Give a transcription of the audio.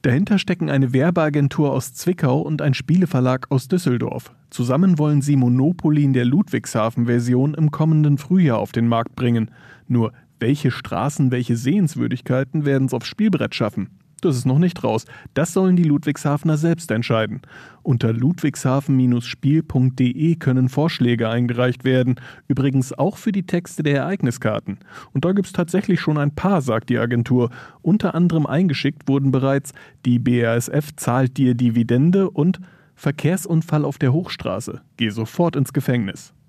Dahinter stecken eine Werbeagentur aus Zwickau und ein Spieleverlag aus Düsseldorf. Zusammen wollen sie Monopoly in der Ludwigshafen-Version im kommenden Frühjahr auf den Markt bringen. Nur, welche Straßen, welche Sehenswürdigkeiten werden es aufs Spielbrett schaffen? Das ist noch nicht raus. Das sollen die Ludwigshafener selbst entscheiden. Unter ludwigshafen-spiel.de können Vorschläge eingereicht werden. Übrigens auch für die Texte der Ereigniskarten. Und da gibt es tatsächlich schon ein paar, sagt die Agentur. Unter anderem eingeschickt wurden bereits: Die BASF zahlt dir Dividende und Verkehrsunfall auf der Hochstraße. Geh sofort ins Gefängnis.